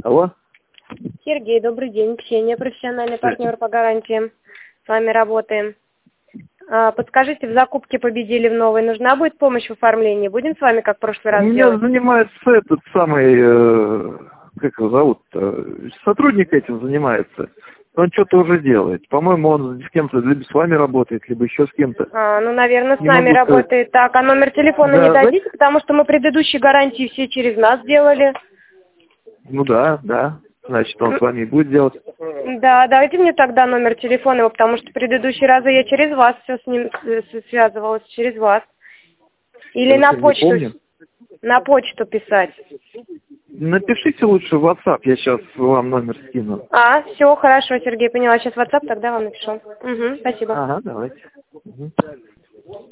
Алло? Сергей, добрый день. Ксения, профессиональный партнер по гарантиям. С вами работаем. Подскажите, в закупке победили в новой. Нужна будет помощь в оформлении? Будем с вами, как в прошлый раз, Меня делать? занимается этот самый, как его зовут, сотрудник этим занимается. Он что-то уже делает. По-моему, он с кем-то либо с вами работает, либо еще с кем-то. Ну, наверное, с Не нами могу сказать. работает. Так, а номер телефона Да, не дадите? Потому что мы предыдущие гарантии все через нас делали. Ну да. Значит, он с вами и будет делать. Да, дайте мне тогда номер телефона его, потому что предыдущие разы я через вас все с ним связывалась, через вас. Или Я на не почту. помню. На почту писать. Напишите лучше в WhatsApp, я сейчас вам номер скину. Все, хорошо, Сергей, поняла. Сейчас в WhatsApp, тогда вам напишу. Угу, спасибо. Ага, давайте. Угу.